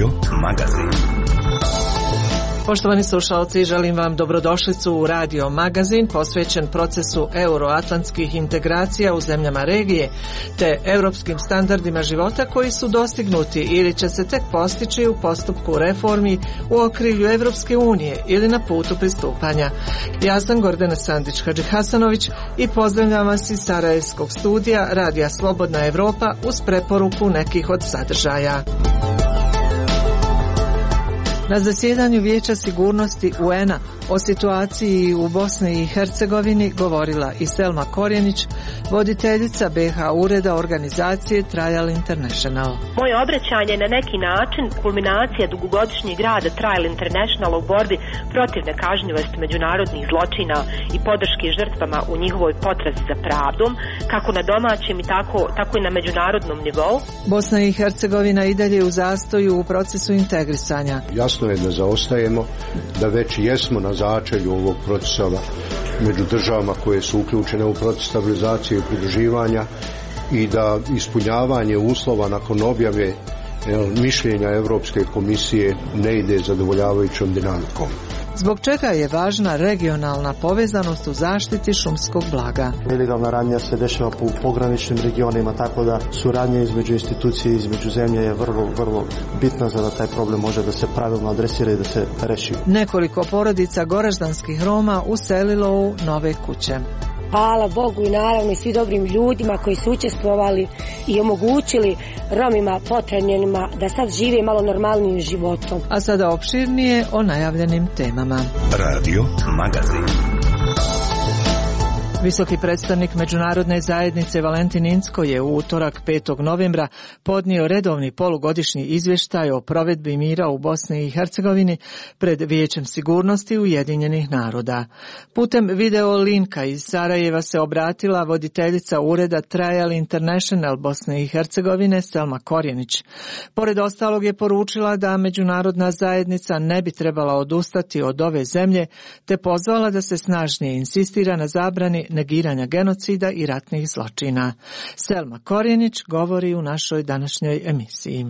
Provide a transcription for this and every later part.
Radio Magazin. Poštovani slušalci, želim vam dobrodošlicu u Radio Magazin posvećen procesu euroatlantskih integracija u zemljama regije te europskim standardima života koji su dostignuti ili će se tek postići u postupku reformi u okrilju Evropske unije ili na putu pristupanja. Ja sam Gordana Sandić-Hadžihasanović i pozdravljam vas iz Sarajevskog studija Radija Slobodna Evropa uz preporuku nekih od sadržaja. Na zasjedanju Vijeća sigurnosti UN-a o situaciji u Bosni i Hercegovini govorila i Selma Korjenić, voditeljica BiH ureda organizacije Trial International. Moje obraćanje je na neki način kulminacija dugogodišnjeg rada Trial International u borbi protiv nekažnjivosti međunarodnih zločina i podrške žrtvama u njihovoj potrazi za pravdom, kako na domaćem i tako i na međunarodnom nivou. Bosna i Hercegovina i dalje u zastoju u procesu integrisanja. Jasno je da zaostajemo, da već jesmo na začelju ovog procesa među državama koje su uključene u proces stabilizacije i pridruživanja i da ispunjavanje uslova nakon objave mišljenja Europske komisije ne ide zadovoljavajućom dinamikom. Zbog čega je važna regionalna povezanost u zaštiti šumskog blaga? Ilegalna radnja se dešava po pograničnim regionima, tako da suradnja između institucije i između zemlje je vrlo bitna za da taj problem može da se pravilno adresira i da se reši. Nekoliko porodica goraždanskih Roma uselilo u nove kuće. Hvala Bogu i naravno i svi dobrim ljudima koji su učestvovali i omogućili Romima potrenjenima da sad žive malo normalnim životom. A sada opširnije o najavljenim temama. Radio Magazin. Visoki predstavnik međunarodne zajednice Valentin Incko je u utorak 5. novembra podnio redovni polugodišnji izvještaj o provedbi mira u Bosni i Hercegovini pred Vijećem sigurnosti Ujedinjenih naroda. Putem video linka iz Sarajeva se obratila voditeljica ureda Trial International Bosne i Hercegovine Selma Korjenić. Pored ostalog je poručila da međunarodna zajednica ne bi trebala odustati od ove zemlje, te pozvala da se snažnije insistira na zabrani negiranja genocida i ratnih zločina. Selma Korjenić govori u našoj današnjoj emisiji.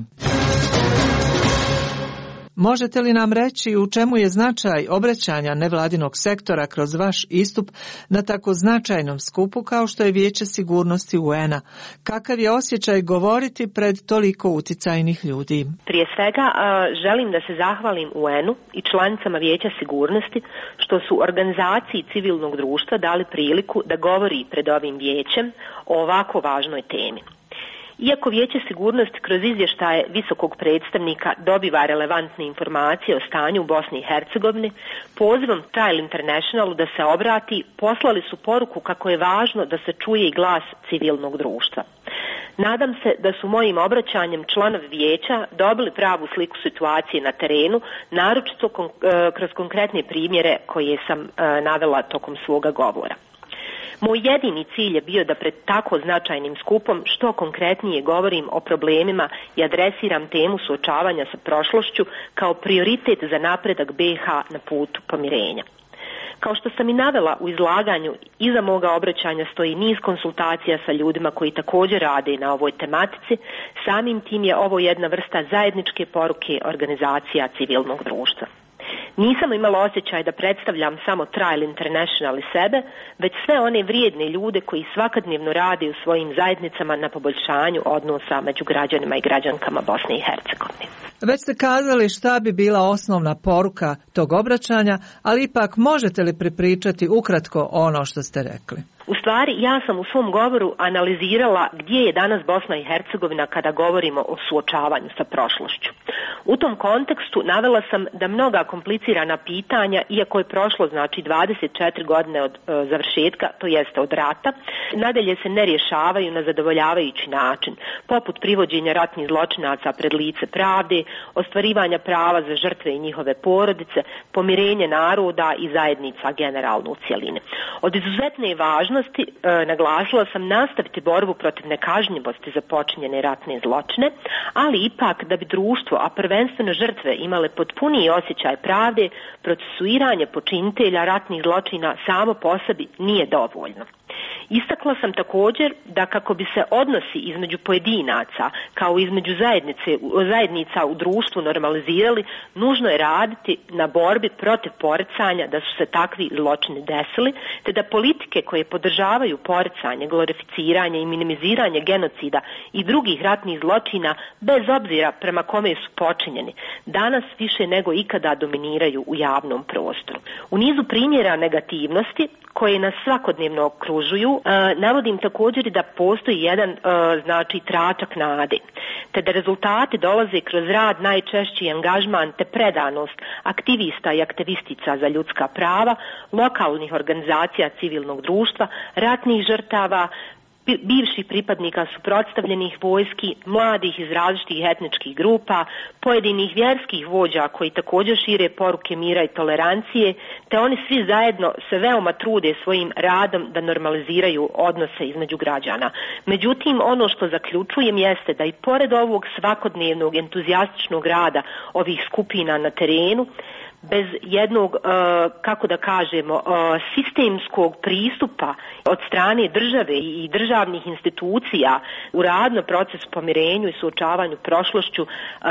Možete li nam reći u čemu je značaj obraćanja nevladinog sektora kroz vaš istup na tako značajnom skupu kao što je Vijeće sigurnosti UN-a? Kakav je osjećaj govoriti pred toliko uticajnih ljudi? Prije svega želim da se zahvalim UN-u i članicama Vijeća sigurnosti što su organizaciji civilnog društva dali priliku da govori pred ovim vijećem o ovako važnoj temi. Iako Vijeće sigurnosti kroz izvještaje visokog predstavnika dobiva relevantne informacije o stanju u Bosni i Hercegovini, pozivom Trial Internationalu da se obrati, poslali su poruku kako je važno da se čuje i glas civilnog društva. Nadam se da su mojim obraćanjem članovi vijeća dobili pravu sliku situacije na terenu, naročito kroz konkretne primjere koje sam navela tokom svoga govora. Moj jedini cilj je bio da pred tako značajnim skupom što konkretnije govorim o problemima i adresiram temu suočavanja sa prošlošću kao prioritet za napredak BiH na putu pomirenja. Kao što sam i navela u izlaganju, iza moga obraćanja stoji niz konsultacija sa ljudima koji također rade na ovoj tematici, samim tim je ovo jedna vrsta zajedničke poruke organizacija civilnog društva. Nisam imala osjećaj da predstavljam samo Trial International i sebe, već sve one vrijedne ljude koji svakodnevno rade u svojim zajednicama na poboljšanju odnosa među građanima i građankama Bosne i Hercegovine. Već ste kazali šta bi bila osnovna poruka tog obraćanja, ali ipak možete li prepričati ukratko ono što ste rekli? U stvari, ja sam u svom govoru analizirala gdje je danas Bosna i Hercegovina kada govorimo o suočavanju sa prošlošću. U tom kontekstu navela sam da mnoga komplicirana pitanja, iako je prošlo znači 24 godine od završetka, to jeste od rata, nadalje se ne rješavaju na zadovoljavajući način, poput privođenja ratnih zločinaca pred lice pravde, ostvarivanja prava za žrtve i njihove porodice, pomirenje naroda i zajednica generalno u cjelini. Od izuzetne je važnosti naglasila sam nastaviti borbu protiv nekažnjivosti za počinjene ratne zločine, ali ipak da bi društvo, a prvenstveno žrtve, imale potpuniji osjećaj pravde, procesuiranje počinitelja ratnih zločina samo po sebi nije dovoljno. Istakla sam također da kako bi se odnosi između pojedinaca kao između zajednica u društvu normalizirali, nužno je raditi na borbi protiv poricanja da su se takvi zločini desili, te da politike koje podržavaju poricanje, glorificiranje i minimiziranje genocida i drugih ratnih zločina, bez obzira prema kome su počinjeni, danas više nego ikada dominiraju u javnom prostoru. U nizu primjera negativnosti koje nas svakodnevno okružuju, navodim također da postoji jedan tračak nade, te da rezultati dolaze kroz rad, najčešći angažman te predanost aktivista i aktivistica za ljudska prava, lokalnih organizacija civilnog društva, ratnih žrtava, bivših pripadnika suprotstavljenih vojski, mladih iz različitih etničkih grupa, pojedinih vjerskih vođa koji također šire poruke mira i tolerancije, te oni svi zajedno se veoma trude svojim radom da normaliziraju odnose između građana. Međutim, ono što zaključujem jeste da i pored ovog svakodnevnog entuzijastičnog rada ovih skupina na terenu, bez jednog, sistemskog pristupa od strane države i državnih institucija u rad na procesu pomirenju i suočavanju prošlošću,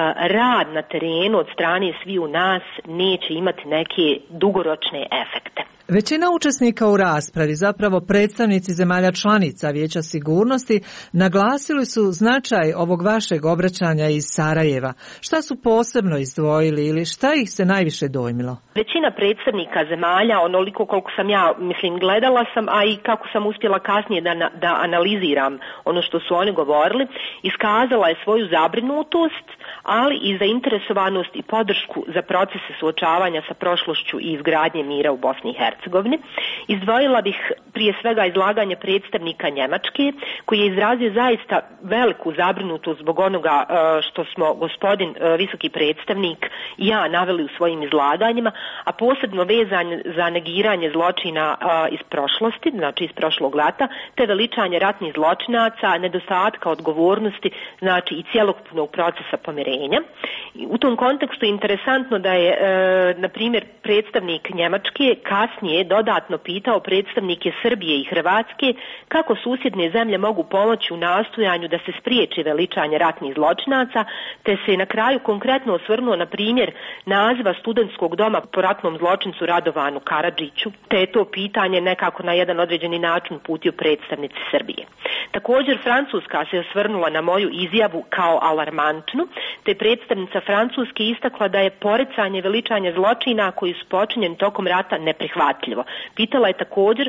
rad na terenu od strane sviju nas neće imati neke dugoročne efekte. Većina učesnika u raspravi, zapravo predstavnici zemalja članica Vijeća sigurnosti, naglasili su značaj ovog vašeg obraćanja iz Sarajeva. Šta su posebno izdvojili ili šta ih se najviše dojmilo? Većina predstavnika zemalja, onoliko koliko sam gledala sam, a i kako sam uspjela kasnije da analiziram ono što su oni govorili, iskazala je svoju zabrinutost, ali i zainteresovanost i podršku za procese suočavanja sa prošlošću i izgradnje mira u Bosni i Hercegovini. Izdvojila bih prije svega izlaganje predstavnika Njemačke, koji je izrazio zaista veliku zabrinutost zbog onoga što smo gospodin visoki predstavnik i ja naveli u svojim izlaganjima, a posebno vezan za negiranje zločina iz prošlosti, znači iz prošlog rata, te veličanje ratnih zločinaca, nedostatka odgovornosti, znači i cjelokupnog procesa pomirenja. U tom kontekstu je interesantno da je, na primjer, predstavnik Njemačke kasnije dodatno pitao predstavnike Srbije i Hrvatske kako susjedne zemlje mogu pomoći u nastojanju da se spriječi veličanje ratnih zločinaca, te se na kraju konkretno osvrnuo na primjer naziva studentskog doma po ratnom zločincu Radovanu Karadžiću, te je to pitanje nekako na jedan određeni način uputio predstavnici Srbije. Također Francuska se osvrnula na moju izjavu kao alarmantnu, te predstavnica Francuske istakla da je poricanje veličanje zločina koji su počinjeni tokom rata neprihvatljivo. Pitala je također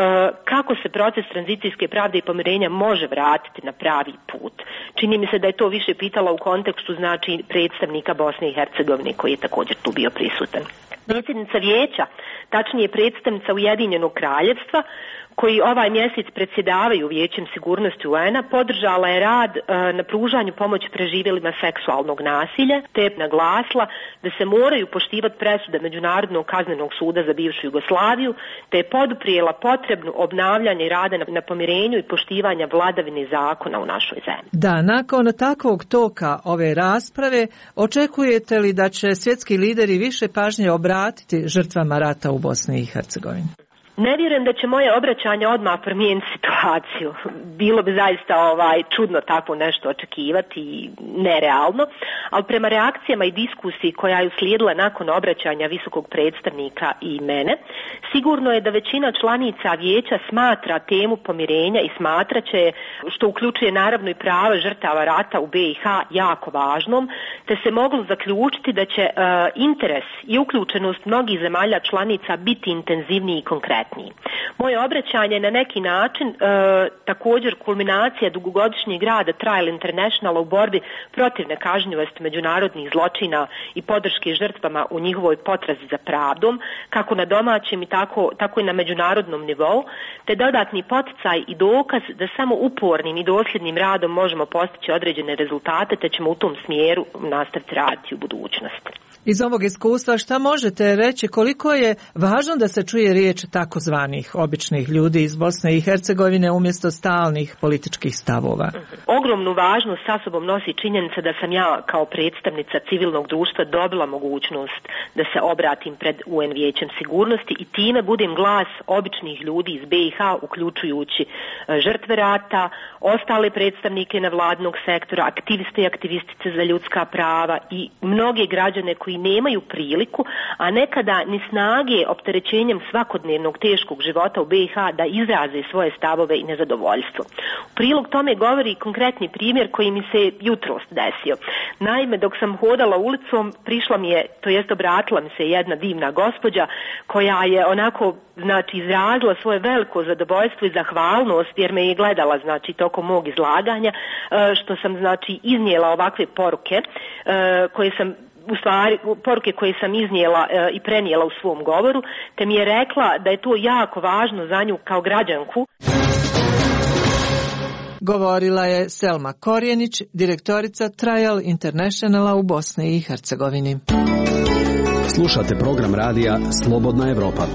kako se proces tranzicijske pravde i pomirenja može vratiti na pravi put. Čini mi se da je to više pitala u kontekstu znači predstavnika Bosne i Hercegovine koji je također tu bio prisutan. Predsjednica vijeća, tačnije predstavnica Ujedinjenog kraljevstva, koji ovaj mjesec predsjedavaju Vijećem sigurnosti UN-a, podržala je rad na pružanju pomoći preživjelima seksualnog nasilja, te je naglasila da se moraju poštivati presude Međunarodnog kaznenog suda za bivšu Jugoslaviju, te je poduprijela potrebnu obnavljanje rada na pomirenju i poštivanja vladavine zakona u našoj zemlji. Da, nakon takvog toka ove rasprave, očekujete li da će svjetski lideri više pažnje obratiti žrtvama rata u Bosni i Hercegovini? Ne vjerujem da će moje obraćanje odmah promijeniti situaciju. Bilo bi zaista čudno tako nešto očekivati i nerealno, ali prema reakcijama i diskusiji koja je uslijedila nakon obraćanja visokog predstavnika i mene, sigurno je da većina članica vijeća smatra temu pomirenja i smatraće, što uključuje naravno i prava žrtava rata u BiH, jako važnom, te se moglo zaključiti da će interes i uključenost mnogih zemalja članica biti intenzivniji i konkretniji. Moje obraćanje na neki način također kulminacija dugogodišnjeg rada Trial Internationala u borbi protiv nekažnjivosti međunarodnih zločina i podrške žrtvama u njihovoj potrazi za pravdom, kako na domaćem i tako i na međunarodnom nivou, te dodatni poticaj i dokaz da samo upornim i dosljednim radom možemo postići određene rezultate, te ćemo u tom smjeru nastaviti raditi u budućnosti. Iz ovog iskustva šta možete reći koliko je važno da se čuje riječ takozvanih običnih ljudi iz Bosne i Hercegovine umjesto stalnih političkih stavova? Ogromnu važnost sa sobom nosi činjenica da sam ja kao predstavnica civilnog društva dobila mogućnost da se obratim pred UN Vijećem sigurnosti i time budem glas običnih ljudi iz BiH, uključujući žrtve rata, ostale predstavnike nevladnog sektora, aktiviste i aktivistice za ljudska prava i mnoge građane koji nemaju priliku, a nekada ni snage opterećenjem svakodnevnog teškog života u BiH da izraze svoje stavove i nezadovoljstvo. U prilog tome govori konkretni primjer koji mi se jutros desio. Naime, dok sam hodala ulicom, prišla mi je, to jest obratila mi se jedna divna gospođa koja je onako, izrazila svoje veliko zadovoljstvo i zahvalnost jer me je gledala, tokom mog izlaganja, što sam, iznijela ovakve poruke koje sam poruke koje sam iznijela i prenijela u svom govoru, te mi je rekla da je to jako važno za nju kao građanku. Govorila je Selma Korjenić, direktorica Trial Internationala u Bosni i Hercegovini. Slušate program radija Slobodna Evropa.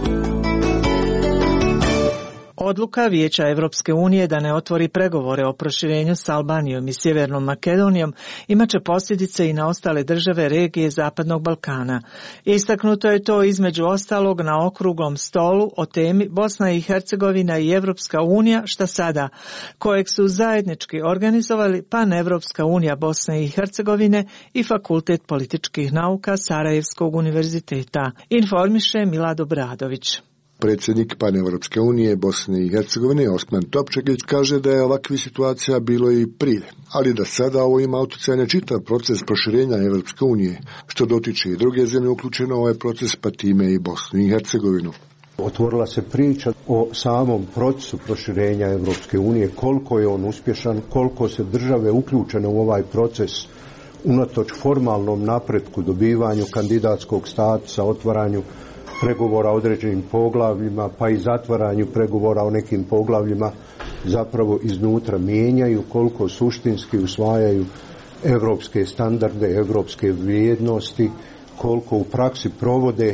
Odluka Vijeća Evropske unije da ne otvori pregovore o proširenju s Albanijom i Sjevernom Makedonijom imaće posljedice i na ostale države regije Zapadnog Balkana. Istaknuto je to između ostalog na okruglom stolu o temi Bosna i Hercegovina i Evropska unija šta sada, kojeg su zajednički organizovali Panevropska unija Bosne i Hercegovine i Fakultet političkih nauka Sarajevskog univerziteta, informiše Milad Obradović. Predsjednik Paneuropske unije Bosne i Hercegovine Osman Topčagić kaže da je ovakva situacija bilo i prije, ali da sada ovo ima utjecaj na čitav proces proširenja Evropske unije, što dotiče i druge zemlje uključeno u ovaj proces, pa time i Bosnu i Hercegovinu. Otvorila se priča o samom procesu proširenja Evropske unije, koliko je on uspješan, koliko se države uključene u ovaj proces unatoč formalnom napretku, dobivanju kandidatskog statusa, otvaranju pregovora o određenim poglavljima, pa i zatvaranju pregovora o nekim poglavljima, zapravo iznutra mijenjaju, koliko suštinski usvajaju evropske standarde, evropske vrijednosti, koliko u praksi provode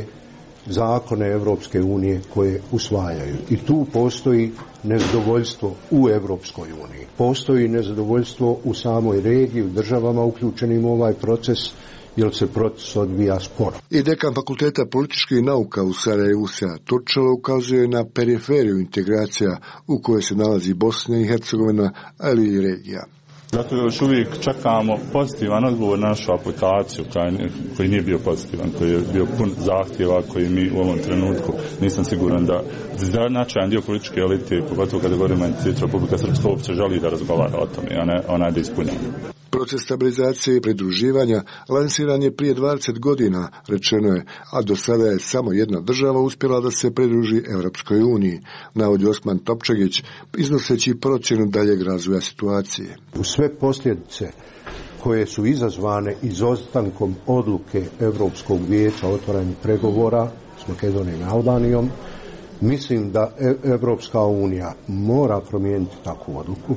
zakone Evropske unije koje usvajaju. I tu postoji nezadovoljstvo u Evropskoj uniji. Postoji nezadovoljstvo u samoj regiji, u državama uključenim u ovaj proces, jer se proces odvija sporo. I dekan Fakulteta političkih nauka u Sarajevu Sead Turčalo ukazuje na periferiju integracija u kojoj se nalazi Bosna i Hercegovina, ali i regija. Zato još uvijek čekamo pozitivan odgovor na našu aplikaciju koji nije bio pozitivan, koji je bio pun zahtjeva koji mi u ovom trenutku nisam siguran da značajan dio političke elite, pogotovo kada govorimo o entitetu Republika Srpska, uopće želi da razgovara o tome, ona je da ispunjava. Proces stabilizacije i pridruživanja lansiran je prije 20 godina, rečeno je, a do sada je samo jedna država uspjela da se pridruži Evropskoj uniji, navodi Osman Topčagić, iznoseći procjenu daljeg razvoja situacije. U sve posljedice koje su izazvane izostankom odluke Evropskog vijeća o otvaranju pregovora s Makedonijom i Albanijom, mislim da Evropska unija mora promijeniti takvu odluku,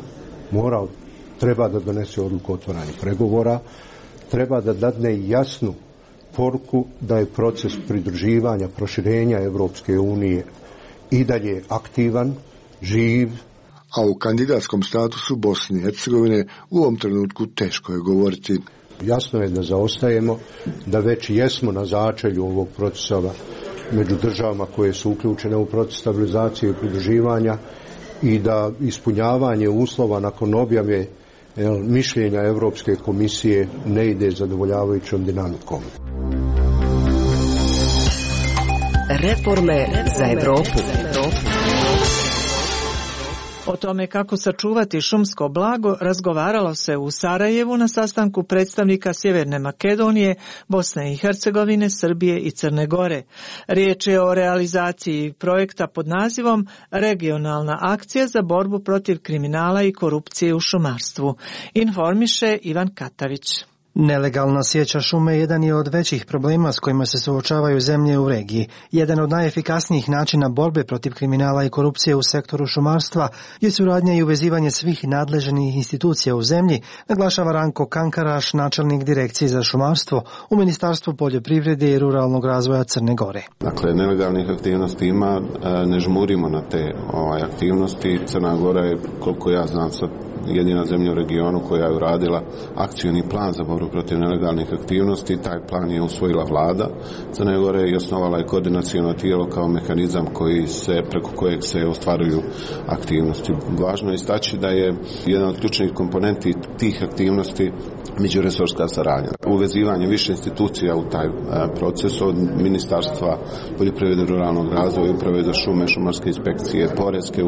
treba da donese odluku o otvaranju pregovora, treba da dadne jasnu poruku da je proces pridruživanja, proširenja Evropske unije i dalje aktivan, živ. A u kandidatskom statusu Bosne i Hercegovine u ovom trenutku teško je govoriti. Jasno je da zaostajemo, da već jesmo na začelju ovog procesa među državama koje su uključene u proces stabilizacije i pridruživanja i da ispunjavanje uslova nakon objave mišljenja Europske komisije ne ide zadovoljavajućom dinamikom. Reforme za Evropu. O tome kako sačuvati šumsko blago razgovaralo se u Sarajevu na sastanku predstavnika Sjeverne Makedonije, Bosne i Hercegovine, Srbije i Crne Gore. Riječ je o realizaciji projekta pod nazivom Regionalna akcija za borbu protiv kriminala i korupcije u šumarstvu. Informiše Ivan Katavić. Nelegalna sjeća šume jedan je od većih problema s kojima se suočavaju zemlje u regiji. Jedan od najefikasnijih načina borbe protiv kriminala i korupcije u sektoru šumarstva je suradnja i uvezivanje svih nadležnih institucija u zemlji, naglašava Ranko Kankaraš, načelnik direkcije za šumarstvo u Ministarstvu poljoprivrede i ruralnog razvoja Crne Gore. Dakle, nelegalnih aktivnosti ima, ne žmurimo na te aktivnosti. Crna Gora je, koliko ja znam, sad jedina zemlja u regionu koja je uradila akcioni plan za borbu protiv nelegalnih aktivnosti. Taj plan je usvojila vlada Crne Gore i osnovala je koordinaciono tijelo kao mehanizam preko kojeg se ostvaruju aktivnosti. Važno je istaći da je jedan od ključnih komponenti tih aktivnosti međuresorska saradnja. Uvezivanje više institucija u taj proces, od Ministarstva poljoprivrede i ruralnog razvoja, uprave za šume, šumarske inspekcije, poreske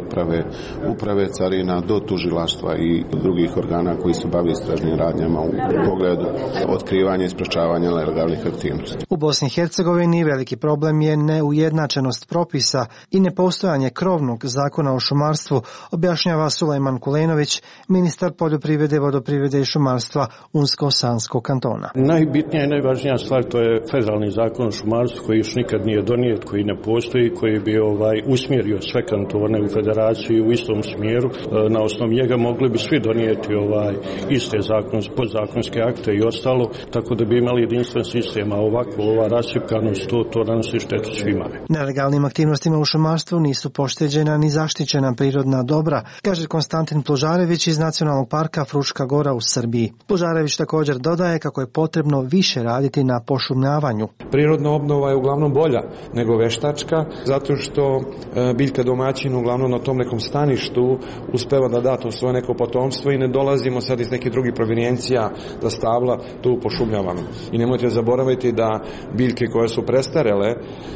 uprave carina, do tužilaštva i drugih organa koji se bave istražnim radnjama u pogledu otkrivanja i sprečavanja nelegalnih aktivnosti. U Bosni i Hercegovini veliki problem je neujednačenost propisa i nepostojanje krovnog zakona o šumarstvu, objašnjava Sulejman Kulenović, ministar poljoprivrede, vodoprivrede i šumarstva Unsko-Sanskog kantona. Najbitnija i najvažnija stvar to je federalni zakon o šumarstvu koji još nikad nije donijet, koji ne postoji, koji bi usmjerio sve kantone u federaciju u istom smjeru. Na osnovu njega mogli bi svi donijeti iste podzakonske akte i ostalo, tako da bi imali jedinstven sistem, a ovako ova rasipkanost to nanosi štetu svima. Nelegalnim aktivnostima u šumarstvu nisu pošteđena ni zaštićena prirodna dobra, kaže Konstantin Plužarević iz Nacionalnog parka Fruška Gora u Srbiji. Plužarević također dodaje kako je potrebno više raditi na pošumljavanju. Prirodna obnova je uglavnom bolja nego veštačka, zato što biljka domaćin uglavnom na tom nekom staništu uspeva da da to svoje neko potomstvo i ne dolazimo sad iz nekih drugih provenijencija da stabla tu pošumljavamo. I nemojte zaboraviti da biljke koje su prestarele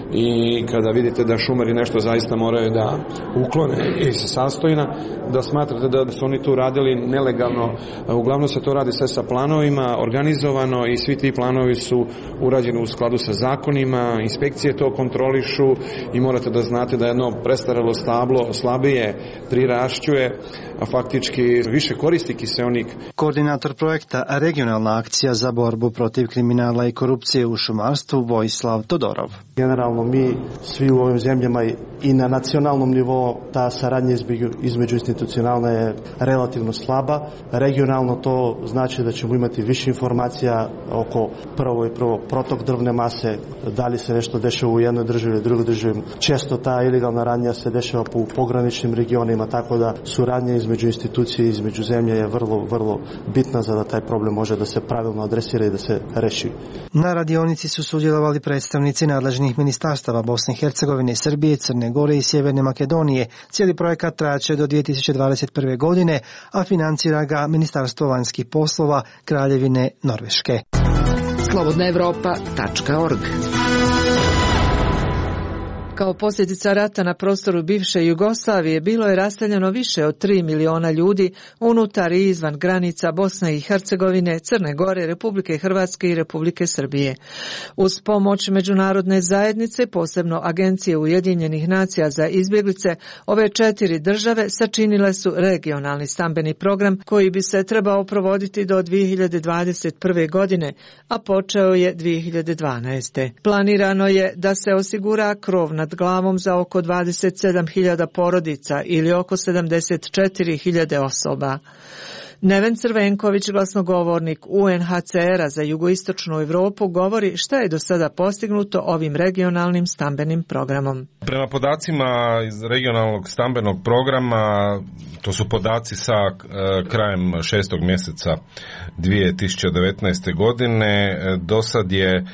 i kada vidite da šumari nešto zaista moraju da uklone iz sastojina, da smatrate da su oni tu radili nelegalno. Uglavnom se to radi sve sa planovima, organizovano i svi ti planovi su urađeni u skladu sa zakonima, inspekcije to kontrolišu i morate da znate da jedno prestarelo stablo slabije prirašćuje, a faktički više koristi kiseonik. Koordinator projekta Regionalna akcija za borbu protiv kriminala i korupcije u šumarstvu Vojislav Todorov. Generalno mi svi u ovim zemljama i na nacionalnom nivou ta saradnja između institucionalna je relativno slaba. Regionalno to znači da ćemo imati više informacija oko prvo protok drvne mase, da li se nešto dešava u jednoj državi ili drugoj državi. Često ta ilegalna radnja se dešava u pograničnim regionima, tako da suradnja između institucije i između zemlje je vrlo bitna za da taj problem može da se pravilno adresira i da se reši. Na radionici su sudjelovali predstavnici nadležnih ministarstava Bosne i Hercegovine, Srbije, Crne Gore i Sjeverne Makedonije. Cijeli projekat trajaće do 2021. godine, a financira ga Ministarstvo vanjskih poslova Kraljevine Norveške. Slobodnaevropa.org. Kao posljedica rata na prostoru bivše Jugoslavije bilo je raseljeno više od 3 miliona ljudi unutar i izvan granica Bosne i Hercegovine, Crne Gore, Republike Hrvatske i Republike Srbije. Uz pomoć međunarodne zajednice, posebno Agencije Ujedinjenih nacija za izbjeglice, ove 4 države sačinile su regionalni stambeni program koji bi se trebao provoditi do 2021. godine, a počeo je 2012. Planirano je da se osigura krov nad glavom za oko 27.000 porodica ili oko 74.000 osoba. Neven Crvenković, glasnogovornik UNHCR-a za jugoistočnu Europu, govori šta je do sada postignuto ovim regionalnim stambenim programom. Prema podacima iz regionalnog stambenog programa, to su podaci sa krajem 6. mjeseca 2019. godine, do sad je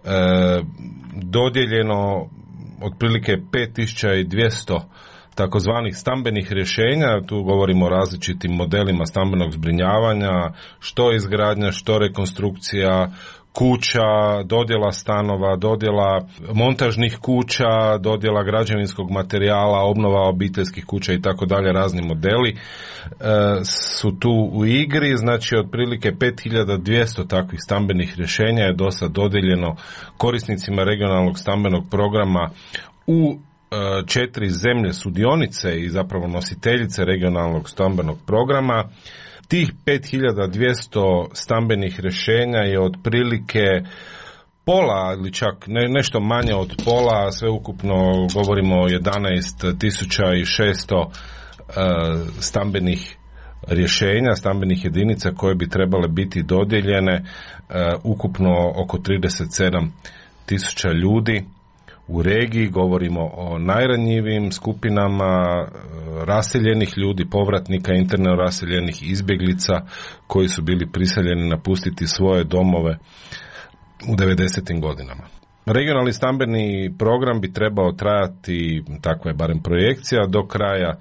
dodijeljeno otprilike 5200 takozvanih stambenih rješenja. Tu govorimo o različitim modelima stambenog zbrinjavanja, što izgradnja, što rekonstrukcija kuća, dodjela stanova, dodjela montažnih kuća, dodjela građevinskog materijala, obnova obiteljskih kuća i tako dalje. Razni modeli su tu u igri. Znači otprilike 5200 takvih stambenih rješenja je do sad dodijeljeno korisnicima regionalnog stambenog programa u 4 zemlje sudionice i zapravo nositeljice regionalnog stambenog programa. Tih 5200 stambenih rješenja je otprilike pola ili čak nešto manje od pola, sve ukupno govorimo o 11.600 stambenih rješenja, stambenih jedinica koje bi trebale biti dodijeljene ukupno oko 37.000 ljudi u regiji. Govorimo o najranjivijim skupinama raseljenih ljudi, povratnika, interno raseljenih izbjeglica koji su bili prisiljeni napustiti svoje domove u 90. godinama. Regionalni stambeni program bi trebao trajati, takva je barem projekcija, do kraja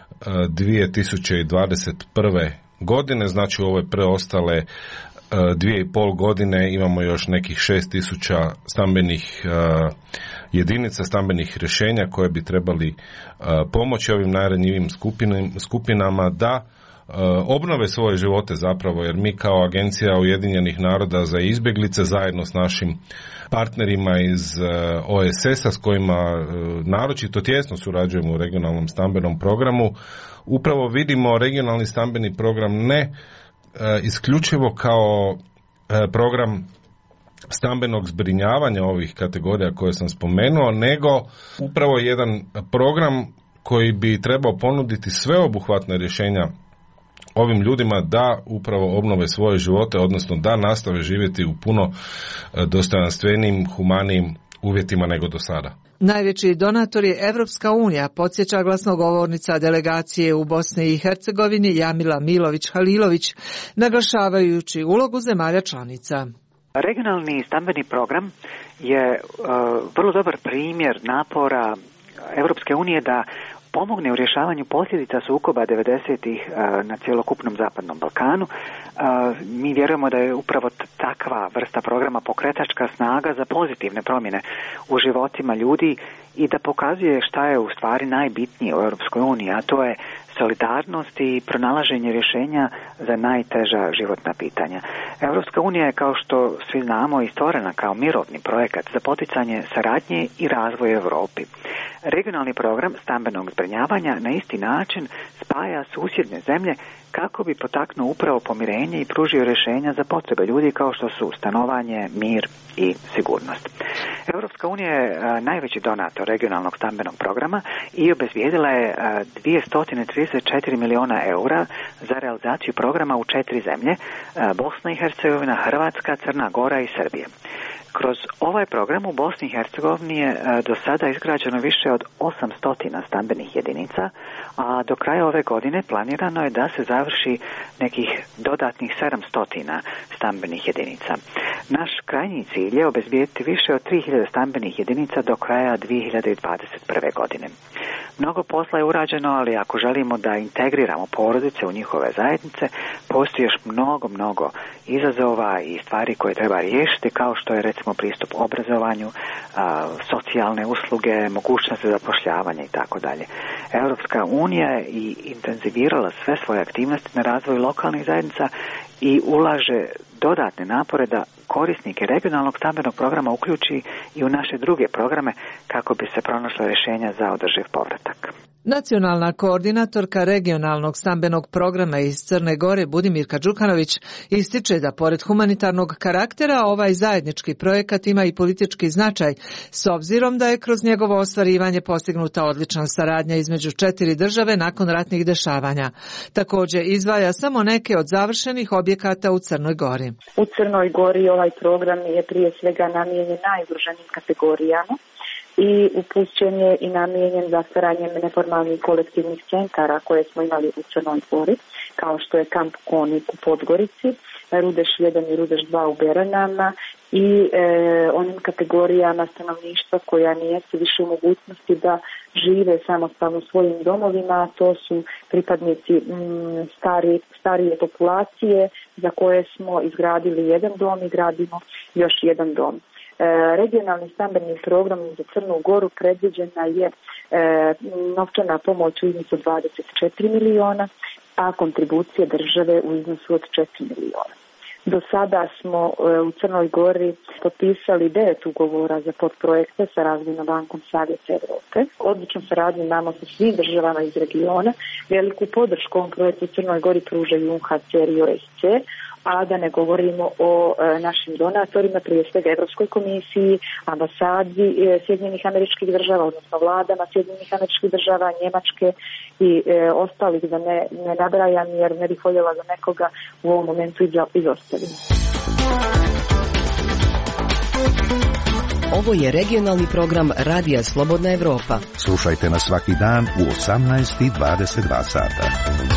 2021. godine, znači u ove preostale 2,5 godine imamo još nekih 6.000 stambenih jedinica, stambenih rješenja koje bi trebali pomoći ovim najranjivim skupinama da obnove svoje živote zapravo, jer mi kao Agencija Ujedinjenih naroda za izbjeglice zajedno s našim partnerima iz OESS-a s kojima naročito tjesno surađujemo u regionalnom stambenom programu, upravo vidimo regionalni stambeni program ne isključivo kao program stambenog zbrinjavanja ovih kategorija koje sam spomenuo, nego upravo jedan program koji bi trebao ponuditi sveobuhvatna rješenja ovim ljudima da upravo obnove svoje živote, odnosno da nastave živjeti u puno dostojanstvenijim, humanijim uvjetima nego do sada. Najveći donator je Evropska unija, podsjeća glasnogovornica delegacije u Bosni i Hercegovini Jamila Milović-Halilović, naglašavajući ulogu zemalja članica. Regionalni stambeni program je vrlo dobar primjer napora Evropske unije da pomogne u rješavanju posljedica sukoba 90-ih na cjelokupnom Zapadnom Balkanu. Mi vjerujemo da je upravo takva vrsta programa pokretačka snaga za pozitivne promjene u životima ljudi i da pokazuje šta je u stvari najbitnije u Europskoj uniji, a to je solidarnost i pronalaženje rješenja za najteža životna pitanja. Europska unija je, kao što svi znamo, i stvorena kao mirovni projekat za poticanje saradnje i razvoj Europi. Regionalni program stambenog zbrinjavanja na isti način spaja susjedne zemlje kako bi potaknuo upravo pomirenje i pružio rješenja za potrebe ljudi kao što su stanovanje, mir i sigurnost. Europska unija je najveći donator regionalnog stambenog programa i obezbijedila je 234 milijuna eura za realizaciju programa u 4 zemlje, Bosna i Hercegovina, Hrvatska, Crna Gora i Srbija. Kroz ovaj program u Bosni i Hercegovini je do sada izgrađeno više od 800 stambenih jedinica, a do kraja ove godine planirano je da se završi nekih dodatnih 700 stambenih jedinica. Naš krajnji cilj je obezbijediti više od 3000 stambenih jedinica do kraja 2021. godine. Mnogo posla je urađeno, ali ako želimo da integriramo porodice u njihove zajednice, postoji još mnogo izazova i stvari koje treba riješiti, kao što je recimo pristup obrazovanju, socijalne usluge, mogućnosti zapošljavanja i tako dalje. Europska unija je i intenzivirala sve svoje aktivnosti na razvoju lokalnih zajednica i ulaže dodatne napore da korisnike regionalnog stambenog programa uključi i u naše druge programe kako bi se pronašla rješenja za održiv povratak. Nacionalna koordinatorka regionalnog stambenog programa iz Crne Gore Budimirka Đukanović ističe da pored humanitarnog karaktera ovaj zajednički projekat ima i politički značaj, s obzirom da je kroz njegovo ostvarivanje postignuta odlična saradnja između 4 države nakon ratnih dešavanja. Također izdvaja samo neke od završenih objekata u Crnoj Gori. U Crnoj Gori ovaj program je prije svega namijenjen najugroženijim kategorijama i upućen je i namijenjen za stvaranjem neformalnih kolektivnih centara koje smo imali u Crnoj Gori, kao što je Kamp Konik u Podgorici, Rudeš 1 i Rudeš 2 u Beranama i onim kategorijama stanovništva koja nije se više u mogućnosti da žive samostalno u svojim domovima. To su pripadnici starije populacije za koje smo izgradili jedan dom i gradimo još jedan dom. Regionalni stambeni program za Crnu Goru predviđena je novčana pomoć u iznosu 24 miliona, a kontribucije države u iznosu od 4 miliona. Do sada smo u Crnoj Gori potpisali 9 ugovora za podprojekte sa Razvojnom bankom Savjeta Evrope. Odličnu saradnju imamo sa svim državama iz regiona. Veliku podršku ovom projektu u Crnoj Gori pružaju UNHCR i OSC, a da ne govorimo o našim donatorima, prije svega Evropskoj komisiji, ambasadi Sjedinjenih Američkih Država, odnosno vladama Sjedinjenih Američkih Država, Njemačke i ostalih, da ne nabrajam jer ne bih voljela da nekoga u ovom momentu izostavim. Ovo je regionalni program Radija Slobodna Evropa. Slušajte nas svaki dan u 18:22 sata.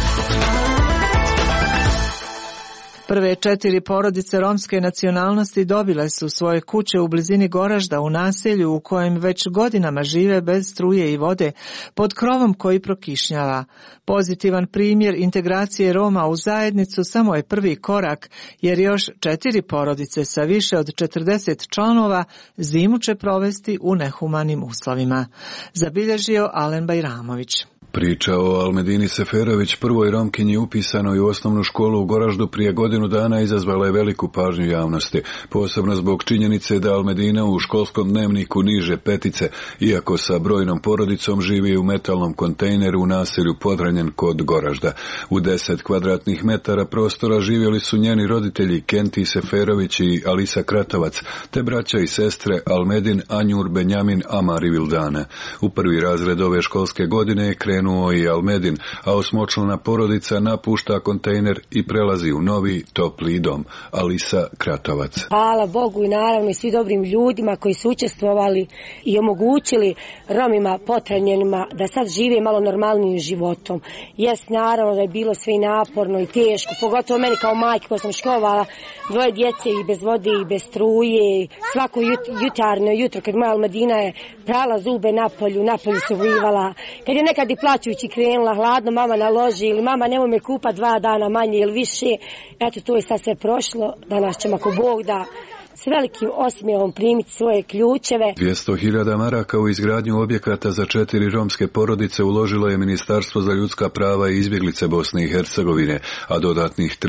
Prve 4 porodice romske nacionalnosti dobile su svoje kuće u blizini Goražda u naselju u kojem već godinama žive bez struje i vode pod krovom koji prokišnjava. Pozitivan primjer integracije Roma u zajednicu samo je prvi korak jer još 4 porodice sa više od 40 članova zimu će provesti u nehumanim uslovima. Zabilježio Alen Bajramović. Priča o Almedini Seferović, prvoj Romkinji upisanoj u osnovnu školu u Goraždu prije godinu dana, izazvala je veliku pažnju javnosti, posebno zbog činjenice da Almedina u školskom dnevniku niže petice, iako sa brojnom porodicom živi u metalnom kontejneru u naselju Podranjen kod Goražda. U 10 kvadratnih metara prostora živjeli su njeni roditelji Kenti Seferović i Alisa Kratovac, te braća i sestre Almedin, Anjur, Benjamin, Amar i Vildana. U prvi razred ove školske godine je krenuo i Almedin, a osmočlana porodica napušta kontejner i prelazi u novi, topli dom. Alisa Kratovac. Hvala Bogu i naravno i svi dobrim ljudima koji su učestvovali i omogućili Romima potranjenima da sad žive malo normalnijim životom. Jes, naravno da je bilo sve i naporno i teško, pogotovo meni kao majke koja sam školovala 2 djece i bez vode i bez struje. Svako jutarnje jutro kad moja Almedina je prala zube napolju se uvivala. Kad je nekad i plaćujući krenula, hladno mama naloži ili mama nemoj me kupa 2 dana manje ili više. Eto, to je sad sve prošlo. Danas ćemo, ako Bog da, s velikim osmijehom primiti svoje ključeve. 200.000 maraka u izgradnju objekata za 4 romske porodice uložilo je Ministarstvo za ljudska prava i izbjeglice Bosne i Hercegovine, a dodatnih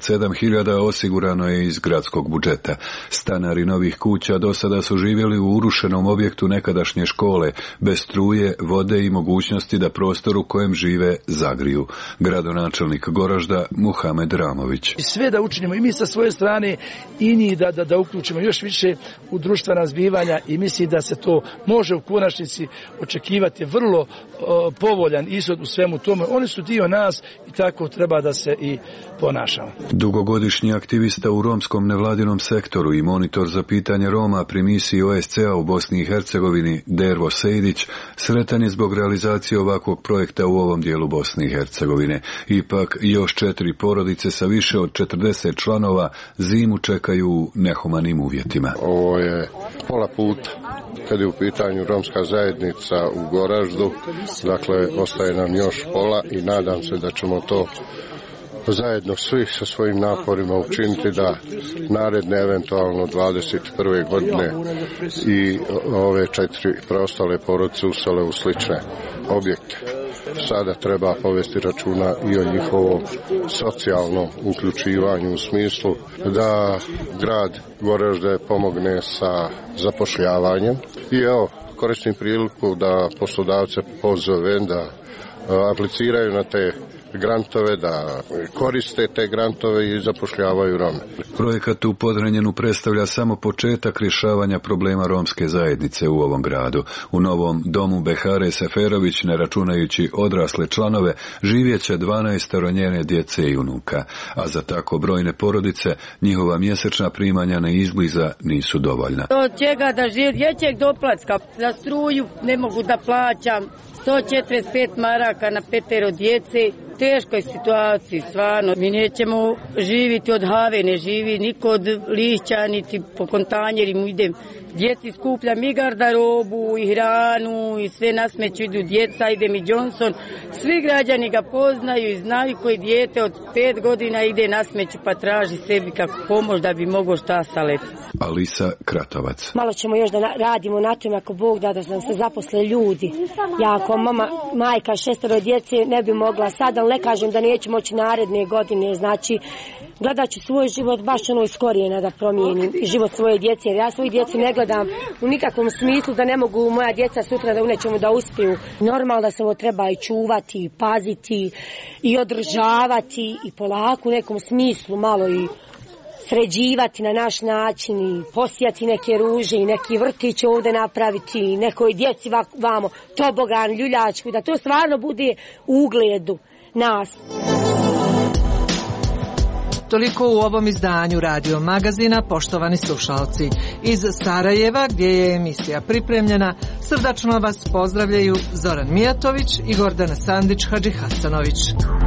37.000 osigurano je iz gradskog budžeta. Stanari novih kuća do sada su živjeli u urušenom objektu nekadašnje škole, bez struje, vode i mogućnosti da prostor u kojem žive zagriju. Gradonačelnik Goražda Muhamed Ramović. Sve da učinimo i mi sa svoje strane i njih da uključimo još više u društvena zbivanja i mislim da se to može u konačnici očekivati vrlo povoljan ishod u svemu tome. Oni su dio nas i tako treba da se i ponašamo. Dugogodišnji aktivista u romskom nevladinom sektoru i monitor za pitanje Roma pri misiji OSCE-a u Bosni i Hercegovini Dervo Sejdić sretan je zbog realizacije ovakvog projekta u ovom dijelu Bosne i Hercegovine. Ipak još 4 porodice sa više od 40 članova zimu čekaju u nehumanim uvjetima. Ovo je pola puta kad je u pitanju romska zajednica u Goraždu, dakle ostaje nam još pola i nadam se da ćemo to zajedno svi sa svojim naporima učiniti da naredne eventualno 21. godine i ove 4 preostale porodice usele u slične objekte. Sada treba povesti računa i o njihovom socijalnom uključivanju u smislu da grad Goražde pomogne sa zapošljavanjem. I evo, koristim priliku da poslodavce pozovem da apliciraju na te grantove, da koriste te grantove i zapošljavaju Rome. Projekat u Podranjenu predstavlja samo početak rješavanja problema romske zajednice u ovom gradu. U novom domu Behare Seferović, ne računajući odrasle članove, živjet će 12 njene djece i unuka, a za tako brojne porodice njihova mjesečna primanja na izbliza nisu dovoljna. Od čega da živ dječjeg doplatka, za struju ne mogu da plaćam, 145 maraka na 5 djece, teškoj situaciji, stvarno. Mi nećemo živjeti od have, ne živi niko od lišća, niti po kontanjerima idem. Djeci skupljam i garderobu, i hranu, i sve na smeću idu djeca, ide mi Johnson. Svi građani ga poznaju i znaju koji dijete od 5 godina ide na smeću pa traži sebi kako pomoć da bi mogao šta salepiti. Alisa Kratovac. Malo ćemo još da radimo na tome ako Bog da nam se zaposle ljudi. Ja ako majka 6 djece ne bi mogla sad, ali ne kažem da neću moći naredne godine, znači gledat ću svoj život baš ono iz korijena da promijenim i život svoje djece, jer ja svoju djecu ne gledam u nikakvom smislu da ne mogu moja djeca sutra da u nečemu da uspiju. Normalno da se ovo treba i čuvati, i paziti, i održavati, i polako u nekom smislu malo i sređivati na naš način i posijati neke ruže i neki vrtić ovdje napraviti i nekoj djeci vamo tobogan, ljuljačku, da to stvarno bude u ugledu nas. Toliko u ovom izdanju Radio Magazina, poštovani slušalci. Iz Sarajeva, gdje je emisija pripremljena, srdačno vas pozdravljaju Zoran Mijatović i Gordana Sandić Hadžihasanović.